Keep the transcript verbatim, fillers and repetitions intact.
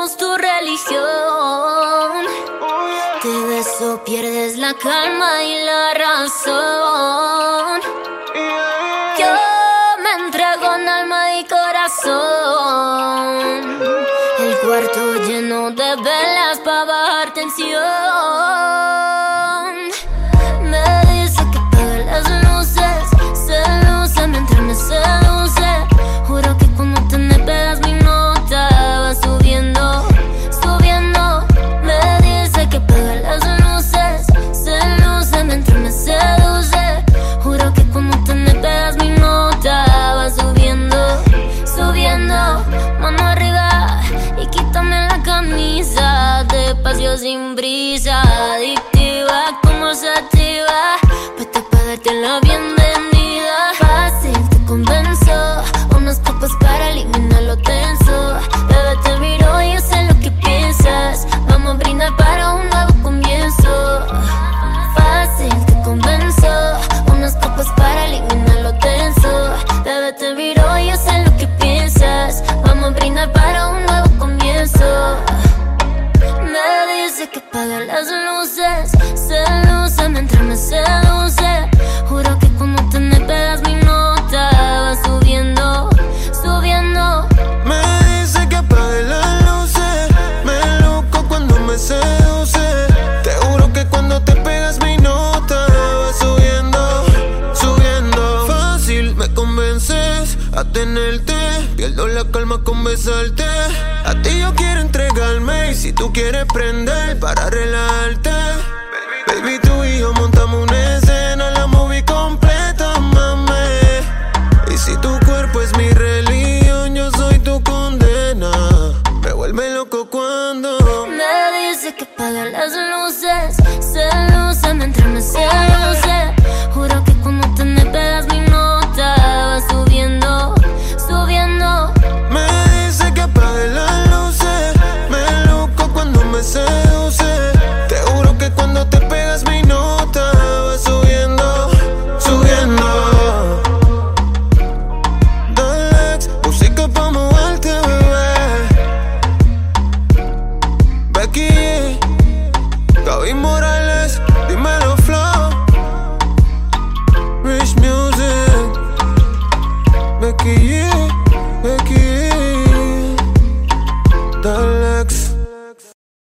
somos tu religión. Te beso, pierdes la calma y la razón. Yo me entrego en alma y corazón. El cuarto lleno de velas para bajar tensión. Me dice que apague las luces, se luce mientras me seduce. Juro que cuando te me pegas mi nota va subiendo, subiendo. Me dice que apague las luces, se luce mientras me seduce. Juro que cuando te me pegas mi nota va subiendo, subiendo. Mano arriba y quítame la camisa, despacio sin brisa, adictiva como sativa, puesta pa' darte la bienvenida. Fácil, te convenzo, unas copas para eliminar lo tenso. Bebé, te miro y yo sé lo que piensas, vamos a brindar para un nuevo comienzo. Fácil, te convenzo, unas copas para eliminar lo tenso. Bebé, te miro y yo sé lo que piensas, vamos a brindar para un nuevo comienzo. Me dice que apague las luces, se luce mientras me seduce. Juro que cuando te me pegas mi nota va subiendo, subiendo. Me dice que apague las luces, me loco cuando me seduce. Te juro que cuando te pegas mi nota va subiendo, subiendo. Fácil, me convences a tenerte, pierdo la calma con besarte. A ti yo quiero entregarme y si tú quieres prender para relajarte,